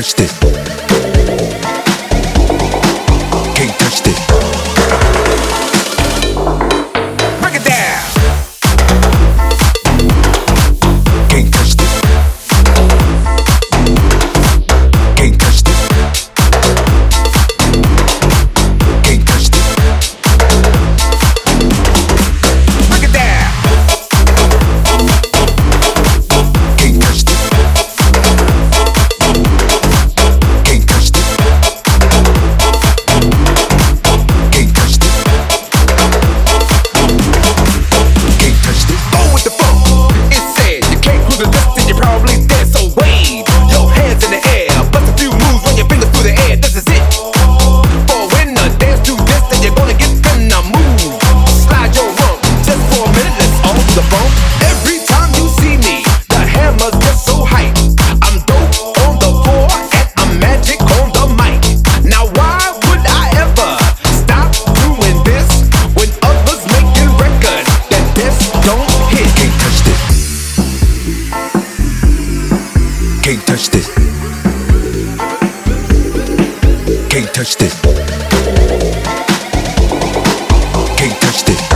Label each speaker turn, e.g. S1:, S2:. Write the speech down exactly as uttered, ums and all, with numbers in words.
S1: touch this. Can't touch this. Break it down. Can't touch this. Can't touch this. Can't touch this. Break it down. Can't touch this. Can't touch this. Can't touch this. Can't touch this. Go with the flow. It said you can't cruise the distance, you're probably dead. So wave your hands in the air, bust a few moves, run your fingers through the air. This is it. For when the dance do this, then you're gonna get in the move. Slide your rump just for a minute. Let's all do the bump. Every time you see me, the hammer's just so hype. I'm dope on the floor and I'm magic on the mic. Now why would I ever stop doing this when others making records that this don't hit? Can't touch this. Can't touch this. Can't touch this. Can't touch this.